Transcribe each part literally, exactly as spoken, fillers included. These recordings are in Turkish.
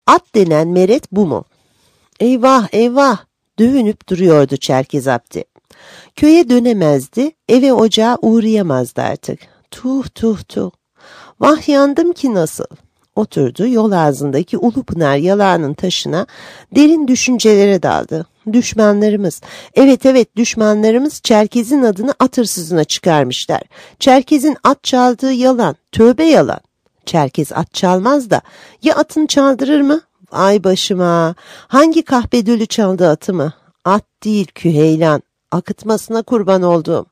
At denen meret bu mu? Eyvah eyvah, dövünüp duruyordu Çerkez Abdi. Köye dönemezdi, eve ocağa uğrayamazdı artık. Tuh tuh tuh. Vah yandım ki nasıl? Oturdu, yol ağzındaki Ulupınar yalağının taşına derin düşüncelere daldı. Düşmanlarımız, evet evet düşmanlarımız Çerkez'in adını at hırsızına çıkarmışlar. Çerkez'in at çaldığı yalan, tövbe yalan. Çerkez at çalmaz da ya atını çaldırır mı? Ay başıma, hangi kahpedölü çaldı atımı? At değil Küheylan, akıtmasına kurban olduğum.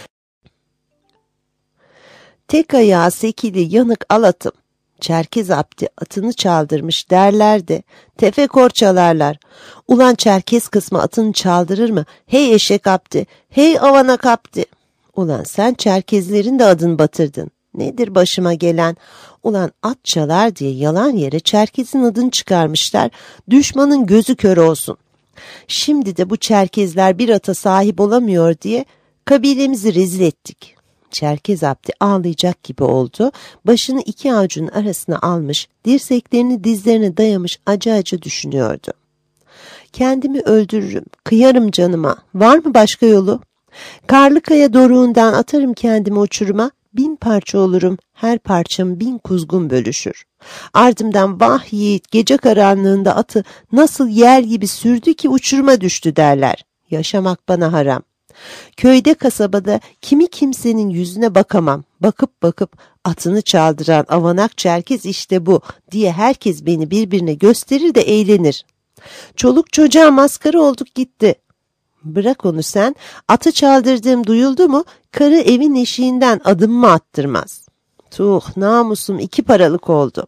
Tek ayağı sekili yanık alatım. Çerkez Abdi atını çaldırmış derlerdi. Tefekor çalarlar. Ulan Çerkez kısmı atını çaldırır mı? Hey eşek Abdi, hey avanak Abdi. Ulan sen Çerkezlerin de adını batırdın. Nedir başıma gelen? Ulan at çalar diye yalan yere Çerkez'in adını çıkarmışlar. Düşmanın gözü kör olsun. Şimdi de bu Çerkezler bir ata sahip olamıyor diye kabilemizi rezil ettik. Çerkez Abdi ağlayacak gibi oldu. Başını iki avucunun arasına almış, dirseklerini dizlerine dayamış acı acı düşünüyordu. Kendimi öldürürüm, kıyarım canıma. Var mı başka yolu? Karlıkaya doruğundan atarım kendimi uçuruma. Bin parça olurum, her parçam bin kuzgun bölüşür. Ardımdan vah yiğit gece karanlığında atı nasıl yer gibi sürdü ki uçuruma düştü derler. Yaşamak bana haram. Köyde kasabada kimi kimsenin yüzüne bakamam. Bakıp bakıp atını çaldıran avanak Çerkez işte bu diye herkes beni birbirine gösterir de eğlenir. Çoluk çocuğa maskara olduk gitti. Bırak onu sen, atı çaldırdığım duyuldu mu karı evin eşiğinden adım mı attırmaz. Tuh namusum iki paralık oldu.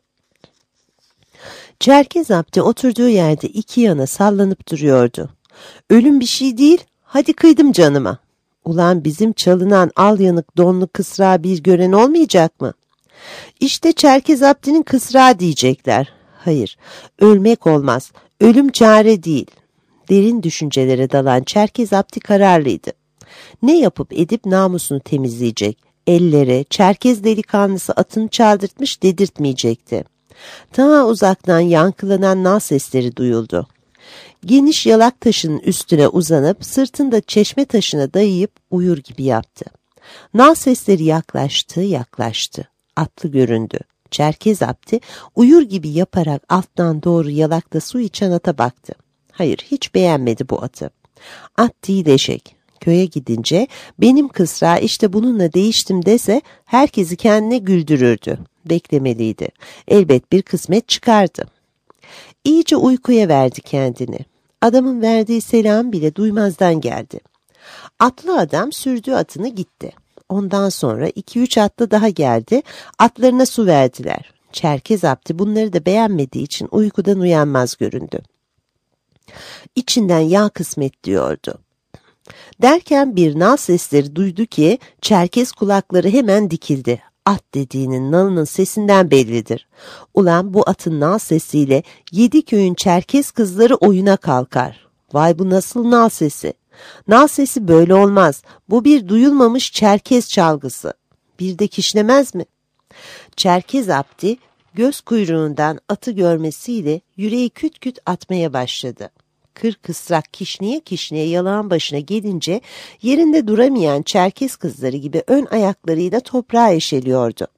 Çerkez Abdi oturduğu yerde iki yana sallanıp duruyordu. Ölüm bir şey değil, hadi kıydım canıma. Ulan bizim çalınan al yanık donlu kısrağı bir gören olmayacak mı? İşte Çerkez Abdi'nin kısrağı diyecekler. Hayır, ölmek olmaz, ölüm çare değil. Derin düşüncelere dalan Çerkez Abdi kararlıydı. Ne yapıp edip namusunu temizleyecek, ellere Çerkez delikanlısı atını çaldırtmış dedirtmeyecekti. Ta uzaktan yankılanan nal sesleri duyuldu. Geniş yalak taşının üstüne uzanıp sırtında çeşme taşına dayayıp uyur gibi yaptı. Nal sesleri yaklaştı, yaklaştı. Atlı göründü. Çerkez Abdi uyur gibi yaparak alttan doğru yalakta su içen ata baktı. Hayır, hiç beğenmedi bu atı. At değil eşek. Köye gidince benim kısra işte bununla değiştim dese herkesi kendine güldürürdü. Beklemeliydi. Elbet bir kısmet çıkardı. İyice uykuya verdi kendini. Adamın verdiği selam bile duymazdan geldi. Atlı adam sürdüğü atını gitti. Ondan sonra iki üç atlı daha geldi. Atlarına su verdiler. Çerkez Abdi bunları da beğenmediği için uykudan uyanmaz göründü. İçinden ya kısmet diyordu. Derken bir nal sesleri duydu ki Çerkez kulakları hemen dikildi. At dediğinin nalının sesinden bellidir. Ulan bu atın nal sesiyle yedi köyün Çerkez kızları oyuna kalkar. Vay bu nasıl nal sesi? Nal sesi böyle olmaz. Bu bir duyulmamış Çerkez çalgısı. Bir de kişnemez mi? Çerkez Abdi göz kuyruğundan atı görmesiyle yüreği küt küt atmaya başladı. Kır kısrak kişniye kişniye yalağın başına gelince yerinde duramayan Çerkez kızları gibi ön ayaklarıyla toprağa eşeliyordu.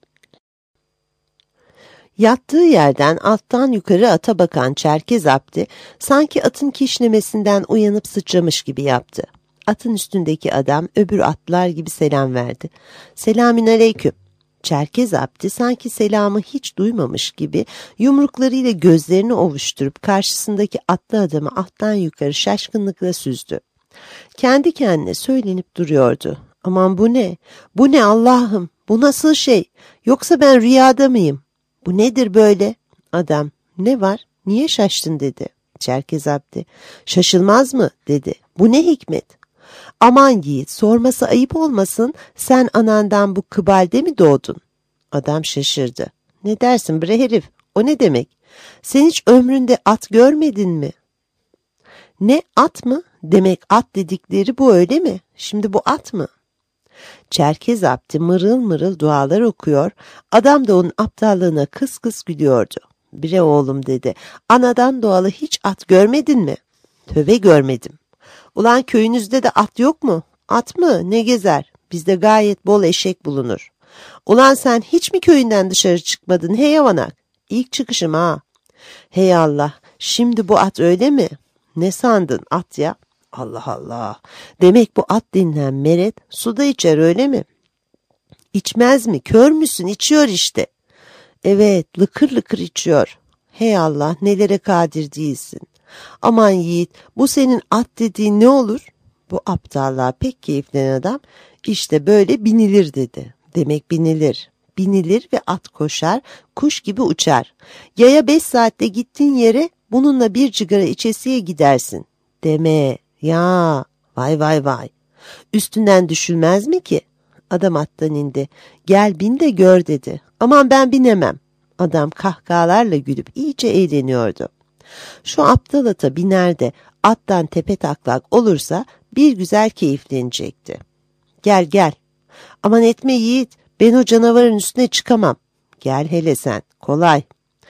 Yattığı yerden alttan yukarı ata bakan Çerkez Abdi sanki atın kişnemesinden uyanıp sıçramış gibi yaptı. Atın üstündeki adam öbür atlar gibi selam verdi. Selamünaleyküm. Çerkez Abdi sanki selamı hiç duymamış gibi yumruklarıyla gözlerini ovuşturup karşısındaki atlı adamı alttan yukarı şaşkınlıkla süzdü. Kendi kendine söylenip duruyordu. Aman bu ne? Bu ne Allah'ım? Bu nasıl şey? Yoksa ben rüyada mıyım? Bu nedir böyle? Adam, ne var? Niye şaştın dedi. Çerkez Abdi, şaşılmaz mı dedi. Bu ne hikmet? Aman yiğit, sorması ayıp olmasın, sen anandan bu kıbalde mi doğdun? Adam şaşırdı. Ne dersin bre herif, o ne demek? Sen hiç ömründe at görmedin mi? Ne at mı? Demek at dedikleri bu öyle mi? Şimdi bu at mı? Çerkez Abdi mırıl mırıl dualar okuyor, adam da onun aptallığına kıs kıs gülüyordu. Bre oğlum dedi. Anadan doğalı hiç at görmedin mi? Tövbe görmedim. Ulan köyünüzde de at yok mu? At mı? Ne gezer? Bizde gayet bol eşek bulunur. Ulan sen hiç mi köyünden dışarı çıkmadın hey yavanak? İlk çıkışım ha. Hey Allah, şimdi bu at öyle mi? Ne sandın at ya? Allah Allah. Demek bu at denilen meret suda içer öyle mi? İçmez mi? Kör müsün? İçiyor işte. Evet, lıkır lıkır içiyor. Hey Allah, nelere kadir değilsin. Aman yiğit, bu senin at dediğin ne olur? Bu aptallığa pek keyiflenen adam, işte böyle binilir dedi. Demek binilir. Binilir ve at koşar, kuş gibi uçar. Yaya beş saatte gittiğin yere bununla bir cigara içesiye gidersin. Deme, ya, vay vay vay. Üstünden düşülmez mi ki? Adam attan indi. Gel bin de gör dedi. Aman ben binemem. Adam kahkahalarla gülüp iyice eğleniyordu. Şu aptal ata biner de attan tepe taklak olursa bir güzel keyiflenecekti. Gel gel. Aman etme yiğit, ben o canavarın üstüne çıkamam. Gel hele sen, kolay.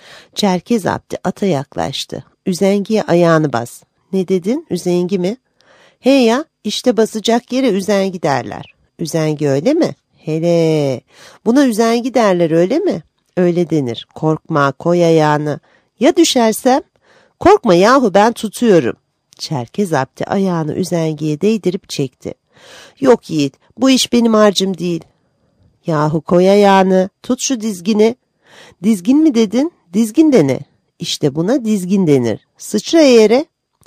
Çerkez Abdi ata yaklaştı. Üzengiye ayağını bas. Ne dedin, üzengi mi? He ya, işte basacak yere üzengi derler. Üzengi öyle mi? Hele, buna üzengi derler öyle mi? Öyle denir. Korkma, koy ayağını. Ya düşersem? Korkma yahu, ben tutuyorum. Çerkez Abdi ayağını üzengiye değdirip çekti. Yok yiğit, bu iş benim harcım değil. Yahu koy ayağını, tut şu dizgini. Dizgin mi dedin? Dizgin de ne? İşte buna dizgin denir. Sıçra eğere.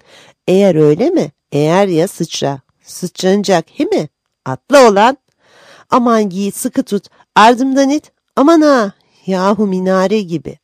Eğer öyle mi? Eğer ya sıçra. Sıçranacak he mi? Atla olan. Aman yiğit sıkı tut. Ardımdan it. Aman ha. Yahu minare gibi.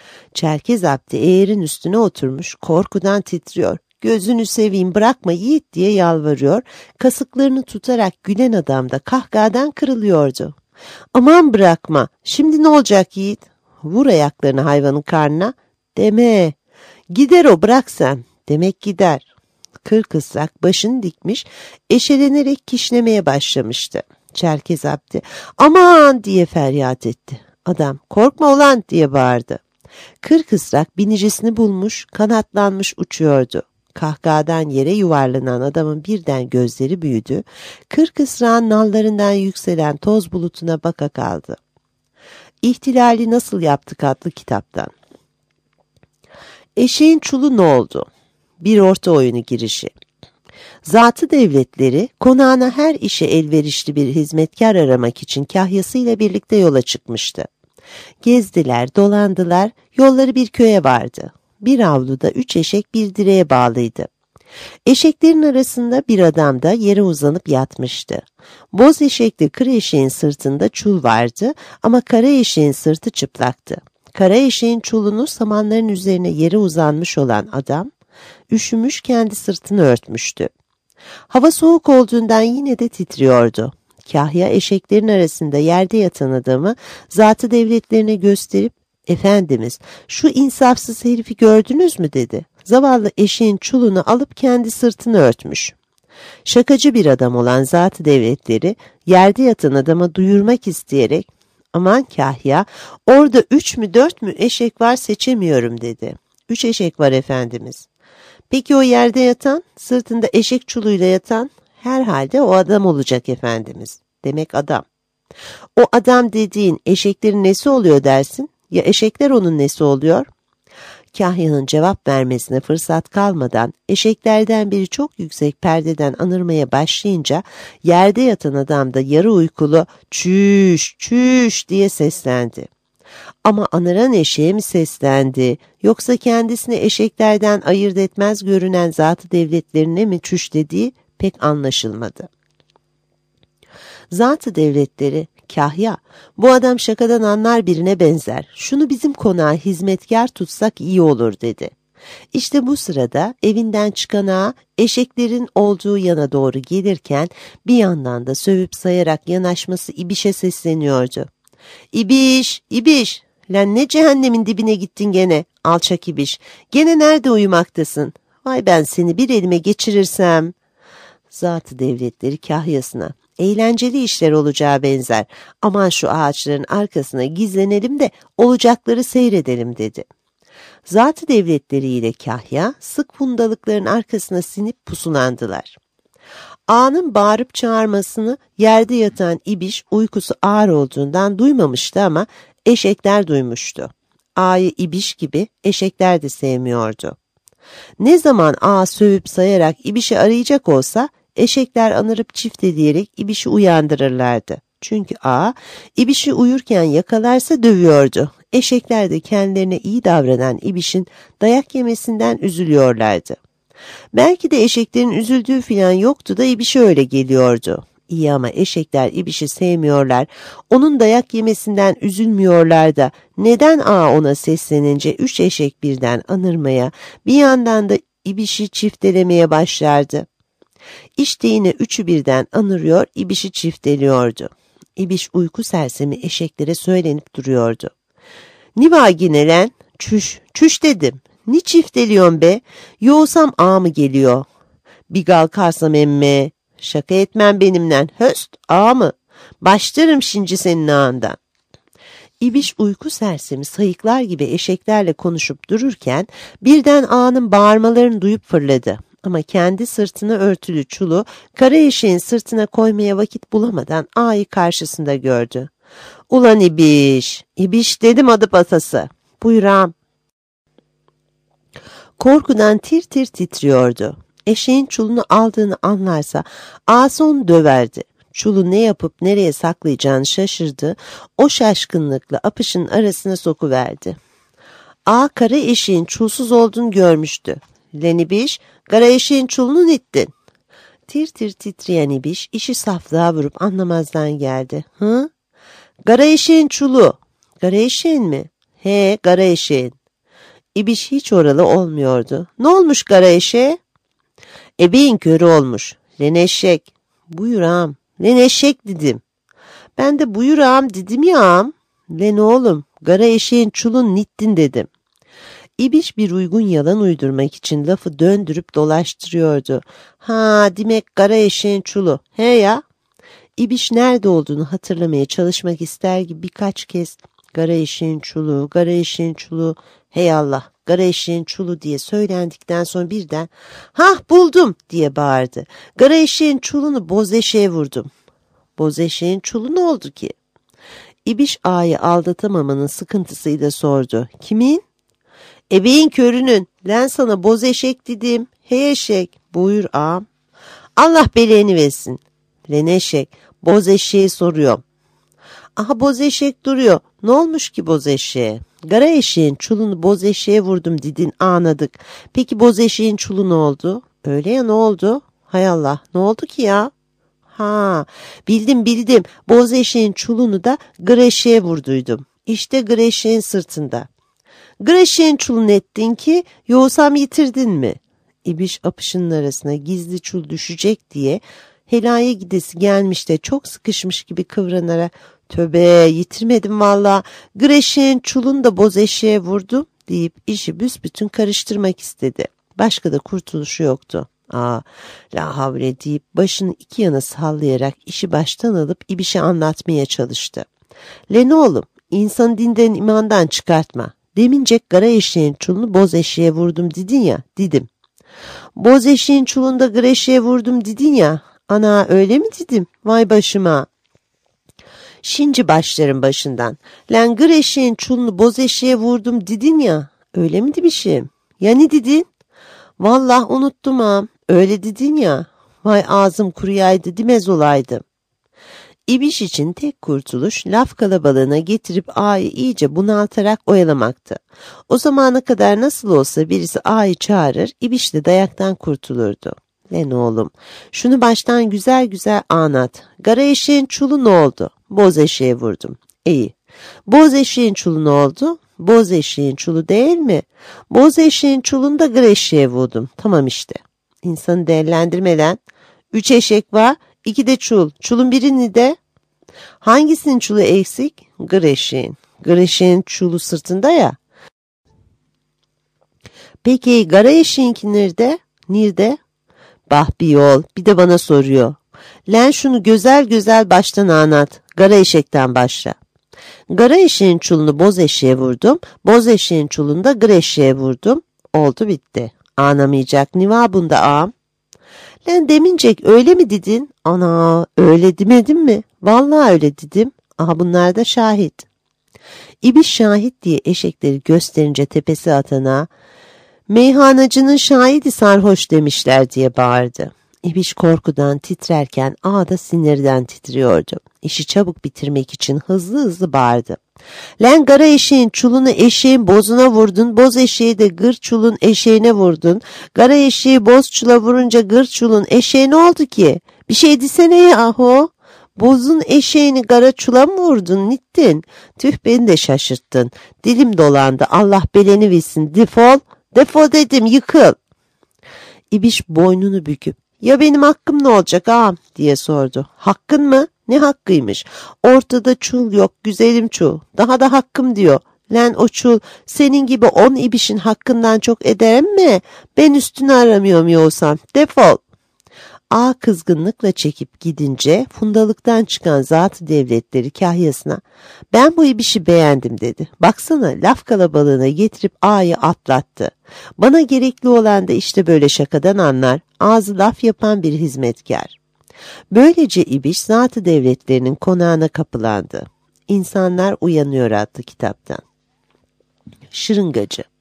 Çerkez Abdi eğerin üstüne oturmuş, korkudan titriyor. Gözünü seveyim bırakma yiğit diye yalvarıyor. Kasıklarını tutarak gülen adam da kahkahadan kırılıyordu. Aman bırakma. Şimdi ne olacak yiğit? Vur ayaklarını hayvanın karnına. Deme. Gider o, bırak sen. Demek gider. Kırkısrak başını dikmiş, eşelenerek kişnemeye başlamıştı. Çerkez Abdi aman diye feryat etti. Adam korkma ulan diye bağırdı. Kırkısrak binicisini bulmuş, kanatlanmış uçuyordu. Kahkahadan yere yuvarlanan adamın birden gözleri büyüdü. Kırkısrağın nallarından yükselen toz bulutuna baka kaldı. İhtilali Nasıl Yaptık adlı kitaptan. Eşeğin çulu ne oldu? Bir orta oyunu girişi. Zatı devletleri konağına her işe elverişli bir hizmetkar aramak için kahyasıyla birlikte yola çıkmıştı. Gezdiler, dolandılar, yolları bir köye vardı. Bir avluda üç eşek bir direğe bağlıydı. Eşeklerin arasında bir adam da yere uzanıp yatmıştı. Boz eşekli kır eşeğin sırtında çul vardı ama kara eşeğin sırtı çıplaktı. Kara eşeğin çulunu samanların üzerine yere uzanmış olan adam, üşümüş kendi sırtını örtmüştü. Hava soğuk olduğundan yine de titriyordu. Kahya eşeklerin arasında yerde yatan adamı zatı devletlerine gösterip, "Efendimiz, şu insafsız herifi gördünüz mü?" dedi. Zavallı eşeğin çulunu alıp kendi sırtını örtmüş. Şakacı bir adam olan zatı devletleri yerde yatan adama duyurmak isteyerek, "Aman Kahya, orada üç mü dört mü eşek var seçemiyorum" dedi. "Üç eşek var efendimiz." "Peki o yerde yatan, sırtında eşek çuluyla yatan?" "Herhalde o adam olacak efendimiz." "Demek adam." "O adam dediğin eşeklerin nesi oluyor dersin? Ya eşekler onun nesi oluyor?" Kahya'nın cevap vermesine fırsat kalmadan eşeklerden biri çok yüksek perdeden anırmaya başlayınca yerde yatan adam da yarı uykulu "Çüş, çüş" diye seslendi. Ama anıran eşeğe mi seslendi, yoksa kendisini eşeklerden ayırt etmez görünen zatı devletlerine mi çüş dediği pek anlaşılmadı. Zatı devletleri, "Kahya, bu adam şakadan anlar birine benzer. Şunu bizim konağa hizmetkar tutsak iyi olur" dedi. İşte bu sırada evinden çıkan ağa eşeklerin olduğu yana doğru gelirken bir yandan da sövüp sayarak yanaşması İbiş'e sesleniyordu. "İbiş, İbiş, lan ne cehennemin dibine gittin gene, alçak İbiş. Gene nerede uyumaktasın? Vay ben seni bir elime geçirirsem." Zatı devletleri kahyasına, "Eğlenceli işler olacağı benzer. Aman şu ağaçların arkasına gizlenelim de olacakları seyredelim" dedi. Zatı devletleriyle Kahya sık fundalıkların arkasına sinip pusulandılar. Ağanın bağırıp çağırmasını yerde yatan İbiş uykusu ağır olduğundan duymamıştı ama eşekler duymuştu. Ağayı İbiş gibi eşekler de sevmiyordu. Ne zaman ağa sövüp sayarak İbiş'i arayacak olsa eşekler anırıp çifteleyerek İbiş'i uyandırırlardı. Çünkü ağa İbiş'i uyurken yakalarsa dövüyordu. Eşekler de kendilerine iyi davranan İbiş'in dayak yemesinden üzülüyorlardı. Belki de eşeklerin üzüldüğü filan yoktu da İbiş'e öyle geliyordu. İyi ama eşekler İbiş'i sevmiyorlar, onun dayak yemesinden üzülmüyorlar da neden ağa ona seslenince üç eşek birden anırmaya, bir yandan da İbiş'i çiftelemeye başlardı. İşte yine üçü birden anırıyor, İbiş'i çifteliyordu. İbiş uyku sersemi eşeklere söylenip duruyordu. "Niva yine lan? Çüş, çüş dedim. Ni çifteliyorsun be? Yoğsam ağa mı geliyor? Bir kalkarsam emme. Şaka etmem benimle. Höst, ağa mı? Başlarım şimdi senin ağından." İbiş uyku sersemi sayıklar gibi eşeklerle konuşup dururken birden ağanın bağırmalarını duyup fırladı. Ama kendi sırtına örtülü çulu kara eşeğin sırtına koymaya vakit bulamadan ağayı karşısında gördü. "Ulan İbiş, İbiş dedim adı patası. Buyur ağam." Korkudan tir tir titriyordu. Eşeğin çulunu aldığını anlarsa ağası onu döverdi. Çulu ne yapıp nereye saklayacağını şaşırdı. O şaşkınlıkla apışın arasına sokuverdi. Ağa kara eşeğin çulsuz olduğunu görmüştü. "Lan İbiş, kara eşeğin çulunu ittin." Tir tir titreyen İbiş işi saflığa vurup anlamazdan geldi. "Hı? Kara eşeğin çulu." "Kara eşeğin mi?" "He, kara eşeğin." İbiş hiç oralı olmuyordu. "Ne olmuş kara eşeğe?" "Ebeğin körü olmuş. Lan eşek." "Buyur ağam." "Lan eşek dedim." "Ben de buyur ağam dedim ya ağam." "Lan oğlum, kara eşeğin çulun nittin dedim." İbiş bir uygun yalan uydurmak için lafı döndürüp dolaştırıyordu. "Ha, demek kara eşeğin çulu. He ya." İbiş nerede olduğunu hatırlamaya çalışmak ister gibi birkaç kez "Kara eşeğin çulu, kara eşeğin çulu, hey Allah, kara eşeğin çulu" diye söylendikten sonra birden "Hah, buldum" diye bağırdı. "Kara eşeğin çulunu boz eşeğe vurdum." "Boz eşeğin çulu ne oldu ki?" İbiş ağayı aldatamamanın sıkıntısıyla sordu. "Kimin?" "Ebeğin körünün. Lan sana boz eşek dedim. Hey eşek." "Buyur ağam." "Allah beleğini versin." "Lan eşek, boz eşeği soruyorum." "Aha, boz eşek duruyor. Ne olmuş ki boz eşeğe?" "Kara eşeğin çulunu boz eşeğe vurdum dedin, anladık. Peki boz eşeğin çulu ne oldu?" "Öyle ya, ne oldu?" "Hay Allah, ne oldu ki ya?" "Ha, bildim bildim. Boz eşeğin çulunu da gır eşeğe vurduydum. İşte gır eşeğin sırtında." "Gır eşeğin çulunu ettin ki yoğsam yitirdin mi?" İbiş apışının arasına gizli çul düşecek diye helaya gidesi gelmiş de çok sıkışmış gibi kıvranarak "Töbe, yitirmedim valla. Gır eşeğin çulunu da boz eşeğe vurdum" deyip işi büsbütün karıştırmak istedi. Başka da kurtuluşu yoktu. "Aa, la havle" deyip başını iki yana sallayarak işi baştan alıp İbiş'e anlatmaya çalıştı. "Lan oğlum, insanı dinden imandan çıkartma. Demince kara eşeğin çulunu boz eşeğe vurdum dedin ya." "Dedim." "Boz eşeğin çulunu da gır eşeğe vurdum dedin ya." "Ana, öyle mi dedim? Vay başıma." "Şimdi başlarım başından. Lan gır eşeğin çulunu boz eşeğe vurdum dedin ya." "Öyle mi demişim?" "Ya ne dedin?" "Vallahi unuttum ağam. Öyle dedin ya." "Vay ağzım kuruyaydı, dimez olaydım." İbiş için tek kurtuluş laf kalabalığına getirip ağayı iyice bunaltarak oyalamaktı. O zamana kadar nasıl olsa birisi ağayı çağırır, İbiş de dayaktan kurtulurdu. "Lan oğlum, şunu baştan güzel güzel anlat. Kara eşeğin çulu ne oldu?" "Boz eşeğe vurdum." "İyi. Boz eşeğin çulu ne oldu?" "Boz eşeğin çulu değil mi?" "Boz eşeğin çulunu da gır eşeğe vurdum." "Tamam işte." "İnsanı değerlendirme lan. Üç eşek var, iki de çul. Çulun birini de." "Hangisinin çulu eksik?" "Gır eşeğin." "Gır eşeğin çulu sırtında ya." "Peki kara eşeğinki nerede?" "Nerede?" "Bah bir yol, bir de bana soruyor." "Lan şunu güzel güzel baştan anlat. Kara eşekten başla." Gara eşeğin çulunu boz eşeğe vurdum. Boz eşeğin çulunu da gır eşeğe vurdum. Oldu bitti. Ağlamayacak ne var bunda ağam? Lan demincek öyle mi dedin? Ana öyle demedim mi? Vallahi öyle dedim. Aha bunlar da şahit. İbiş şahit diye eşekleri gösterince tepesi atana, meyhanacının şahidi sarhoş demişler diye bağırdı. İbiş korkudan titrerken ağa da sinirden titriyordu. İşi çabuk bitirmek için hızlı hızlı bağırdı. Lan gara eşeğin çulunu eşeğin bozuna vurdun, boz eşeği de gır çulun eşeğine vurdun. Gara eşeği boz çula vurunca gır çulun eşeğe ne oldu ki? Bir şey desene yahu. Bozun eşeğini gara çula mı vurdun nittin? Tüh beni de şaşırttın. Dilim dolandı. Allah beleni versin. Defol. Defol dedim yıkıl. İbiş boynunu büküp ya benim hakkım ne olacak ağam diye sordu. Hakkın mı? Ne hakkıymış? Ortada çul yok güzelim çul. Daha da hakkım diyor. Lan o çul senin gibi on ibişin hakkından çok ederim mi? Ben üstünü aramıyorum yoğsam. Defol. Ağa kızgınlıkla çekip gidince fundalıktan çıkan zat-ı devletleri kahyasına ben bu ibişi beğendim dedi. Baksana laf kalabalığına getirip ağayı atlattı. Bana gerekli olan da işte böyle şakadan anlar, ağzı laf yapan bir hizmetkar. Böylece ibiş zat-ı devletlerinin konağına kapılandı. İnsanlar Uyanıyor adlı kitaptan. Şırıngacı.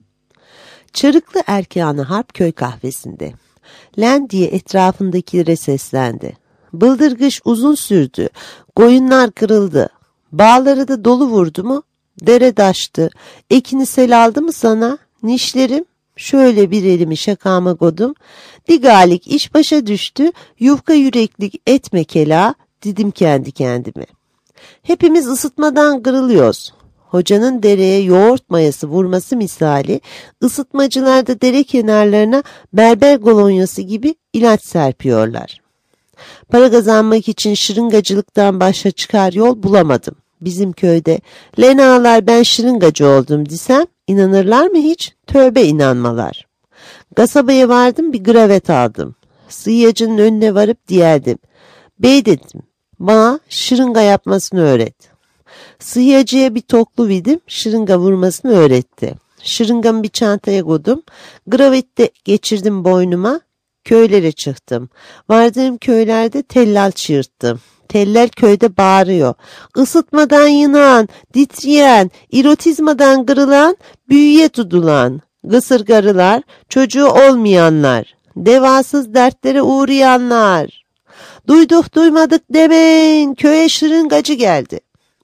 Çarıklı erkanı harp köy kahvesinde. Len diye etrafındakilere seslendi. Bıldırgış uzun sürdü. Koyunlar kırıldı. Bağları da dolu vurdu mu? Dere daştı. Ekini sel aldı mı sana? Nişlerim? Şöyle bir elimi şakama kodum. Digalik iş başa düştü. Yufka yüreklik etme kela. Dedim kendi kendime. Hepimiz ısıtmadan kırılıyoruz. Hocanın dereye yoğurt mayası vurması misali ısıtmacılar da dere kenarlarına berber kolonyası gibi ilaç serpiyorlar. Para kazanmak için şırıngacılıktan başka çıkar yol bulamadım. Bizim köyde lenağlar ben şırıngacı oldum desem inanırlar mı hiç? Tövbe inanmalar. Kasabaya vardım bir gravet aldım. Sıyacının önüne varıp diyerdim. Bey dedim bana şırınga yapmasını öğret. Sıhhiyacıya bir toklu vidim, şırınga vurmasını öğretti. Şırıngamı bir çantaya koydum, gravette geçirdim boynuma, köylere çıktım. Vardığım köylerde tellal çığırttım. Tellal köyde bağırıyor. Isıtmadan yınan, titreyen, irotizmadan kırılan, büyüye tutulan, gısırgarılar, çocuğu olmayanlar, devasız dertlere uğrayanlar. Duyduk duymadık demeyin, köye şırıngacı geldi.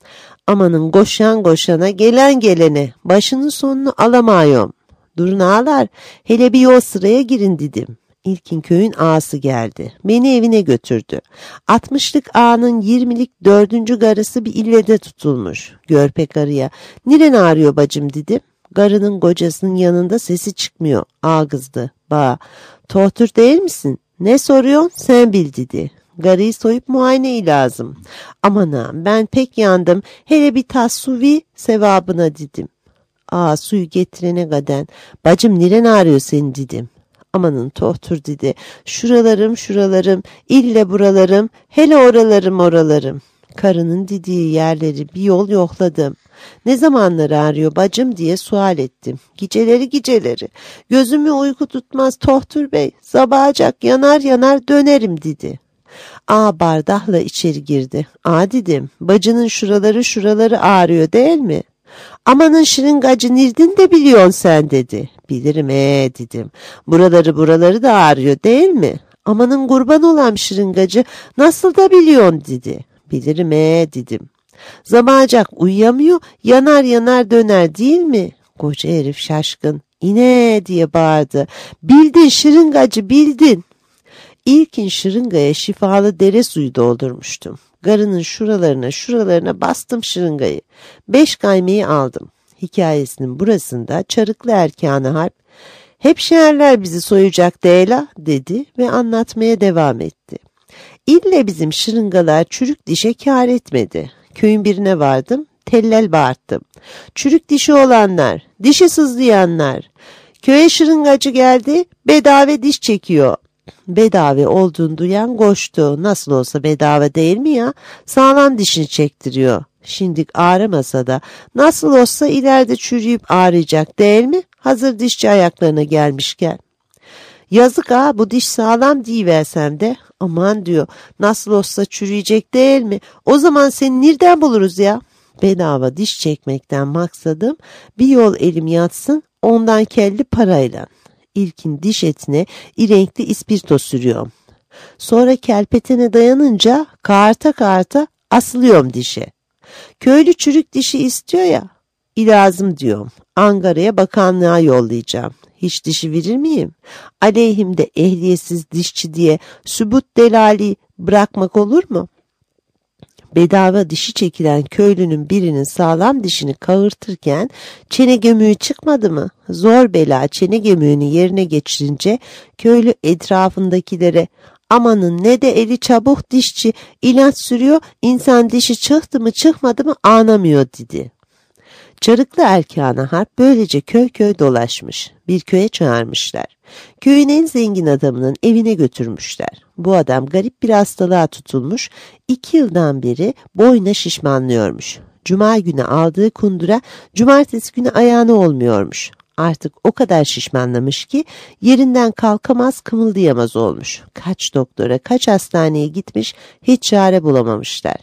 Amanın koşan koşana gelen gelene başının sonunu alamıyorum. Durun ağalar hele bir yol sıraya girin dedim. İlkin köyün ağası geldi. Beni evine götürdü. Altmışlık ağanın yirmilik dördüncü garısı bir illede tutulmuş. Görpe karıya niren ağrıyor bacım dedim. Garının kocasının yanında sesi çıkmıyor. Ağa kızdı. Ba tohtur değil misin? Ne soruyorsun sen bil dedi. Garıyı soyup muayene lazım. Aman ağam ben pek yandım. Hele bir tas su vi sevabına dedim. Aa suyu getirene gaden. Bacım niren ağrıyor senin dedim. Amanın tohtur dedi. Şuralarım şuralarım, ille buralarım, hele oralarım oralarım. Karının dediği yerleri bir yol yokladım. Ne zamanlar ağrıyor bacım diye sual ettim. Geceleri geceleri. Gözümü uyku tutmaz tohtur bey. Sabahacak yanar yanar dönerim dedi. Ağa bardahla içeri girdi. Aa dedim, bacının şuraları şuraları ağrıyor değil mi? Amanın şırıngacı nirdin de biliyorsun sen dedi. Bilirim ee dedim. Buraları buraları da ağrıyor değil mi? Amanın kurban olan şırıngacı nasıl da biliyorsun dedi. Bilirim ee dedim. Zamacak uyuyamıyor, yanar yanar döner değil mi? Koca herif şaşkın. İne diye bağırdı. Bildin şırıngacı bildin. İlkin şırıngaya şifalı dere suyu doldurmuştum. Garının şuralarına şuralarına bastım şırıngayı. Beş kaymayı aldım. Hikayesinin burasında çarıklı erkanı harp hep şehirler bizi soyacak değla dedi ve anlatmaya devam etti. İlle bizim şırıngalar çürük dişe kâr etmedi. Köyün birine vardım, tellal bağırttım. Çürük dişi olanlar, dişi sızlayanlar. Köye şırıngacı geldi, bedava diş çekiyor. Bedava olduğunu duyan koştu. Nasıl olsa bedava değil mi ya? Sağlam dişini çektiriyor. Şimdik ağrımasa da nasıl olsa ileride çürüyüp ağrıyacak değil mi? Hazır dişçi ayaklarına gelmişken. Yazık ha, bu diş sağlam deyiversem de aman diyor, nasıl olsa çürüyecek değil mi? O zaman seni nereden buluruz ya? Bedava diş çekmekten maksadım bir yol elim yatsın, ondan kelli parayla. İlkin diş etine irenkli ispirto sürüyorum. Sonra kelpetene dayanınca kağırta kağırta asılıyorum dişe. Köylü çürük dişi istiyor ya, ilazım diyorum. Ankara'ya bakanlığa yollayacağım. Hiç dişi verir miyim? Aleyhimde ehliyetsiz dişçi diye sübut delali bırakmak olur mu? Bedava dişi çekilen köylünün birinin sağlam dişini kağırtırken çene gömüğü çıkmadı mı? Zor bela çene gömüğünü yerine geçirince köylü etrafındakilere amanın ne de eli çabuk dişçi ilaç sürüyor, insan dişi çıktı mı çıkmadı mı anlamıyor dedi. Çarıklı Erkâna Harp böylece köy köy dolaşmış. Bir köye çağırmışlar. Köyün en zengin adamının evine götürmüşler. Bu adam garip bir hastalığa tutulmuş, iki yıldan beri boyuna şişmanlıyormuş. Cuma günü aldığı kundura cumartesi günü ayağına olmuyormuş. Artık o kadar şişmanlamış ki yerinden kalkamaz, kımıldayamaz olmuş. Kaç doktora, kaç hastaneye gitmiş, hiç çare bulamamışlar.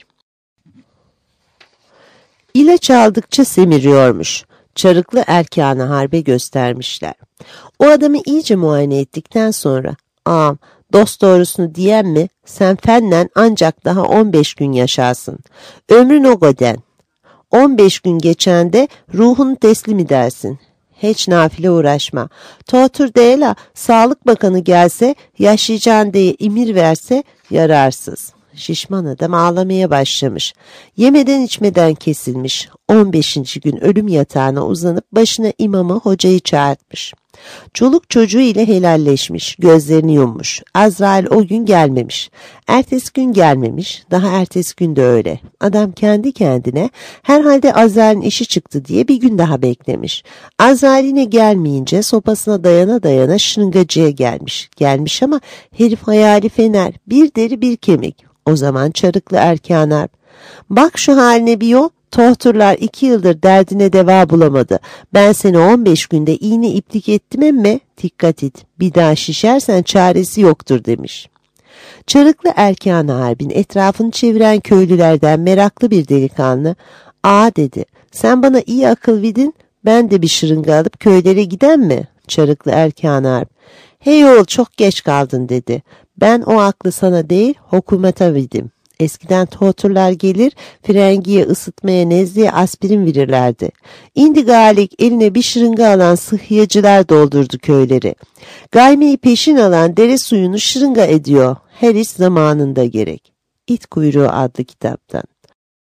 İlaç aldıkça semiriyormuş. Çarıklı Erkâna Harp'e göstermişler. O adamı iyice muayene ettikten sonra, ağam dost doğrusunu diyen mi, sen fenden ancak daha on beş gün yaşarsın. Ömrün o goden. on beş gün geçende ruhunu teslim edersin. Hiç nafile uğraşma. Totur değil ha, Sağlık Bakanı gelse, yaşayacağın diye emir verse yararsız. Şişman adam ağlamaya başlamış. Yemeden içmeden kesilmiş. on beşinci gün ölüm yatağına uzanıp başına imamı hocayı çağırtmış. Çoluk çocuğu ile helalleşmiş, gözlerini yummuş. Azrail o gün gelmemiş. Ertesi gün gelmemiş, daha ertesi gün de öyle. Adam kendi kendine herhalde Azrail'in işi çıktı diye bir gün daha beklemiş. Azrail yine gelmeyince sopasına dayana dayana şırıngacıya gelmiş. Gelmiş ama herif hayali fener, bir deri bir kemik. O zaman Çarıklı Erkâna Harp, bak şu haline bir yol. Tohturlar iki yıldır derdine deva bulamadı. Ben seni on beş günde iğne iplik ettim emme, dikkat et, bir daha şişersen çaresi yoktur demiş. Çarıklı Erkâna Harp'in etrafını çeviren köylülerden meraklı bir delikanlı, aa dedi, sen bana iyi akıl vidin, ben de bir şırınga alıp köylere giden mi? Çarıklı Erkâna Harp, hey oğul çok geç kaldın dedi, ben o aklı sana değil hükümete vidim. Eskiden tohturlar gelir, frengiye, ısıtmaya, nezleye aspirin verirlerdi. İndi galik eline bir şırınga alan sıhhiyacılar doldurdu köyleri. Gaymeyi peşin alan dere suyunu şırınga ediyor. Her iş zamanında gerek. İt Kuyruğu adlı kitaptan.